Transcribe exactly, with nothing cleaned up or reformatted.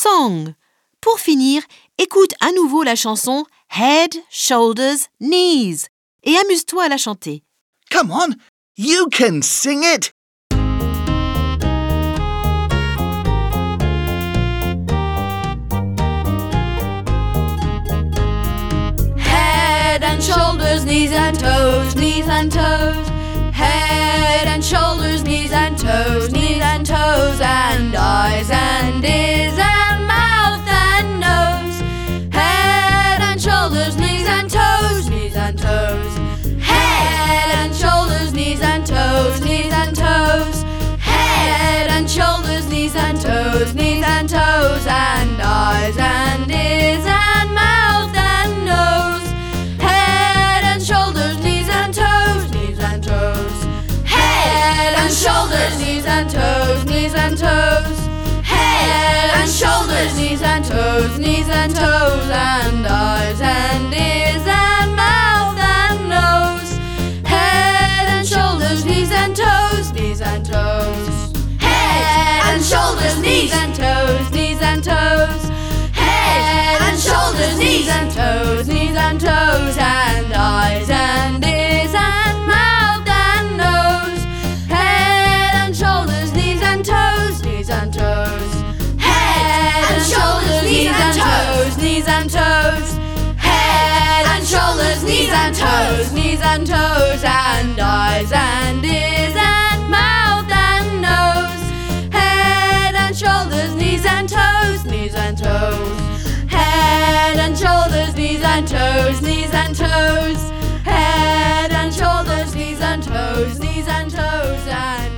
song. Pour finir, écoute à nouveau la chanson Head, Shoulders, Knees et amuse-toi à la chanter. Come on, you can sing it! Head and shoulders, knees and toes, knees and toes. Head and shoulders, knees and toes, knees and toes, and eyes and ears and mouth and nose. Head and shoulders, knees and toes, knees and toes. Head and shoulders, knees and toes, knees and toes. Head and shoulders, knees and toes, knees and toes, and eyes and ears and mouth and nose. Head and shoulders, knees and toes, knees and toes. Head and shoulders, knees and toes, knees and toes. Head and shoulders, knees and toes, knees and toes, and eyes and ears and mouth and nose. Head and shoulders, knees and toes, knees and toes. Head and shoulders, knees and toes, knees and toes. Head and shoulders, knees and toes, knees and toes, and eyes and ears and mouth and nose. Head and shoulders, knees and toes, knees and toes. Head and shoulders, knees and toes, knees and toes. Head and shoulders, knees and toes, knees and toes, and eyes and ears and mouth and nose. Head and shoulders, knees and toes, knees and toes. Head and shoulders, knees and toes, knees and toes. Head and shoulders, knees and toes, knees and toes, and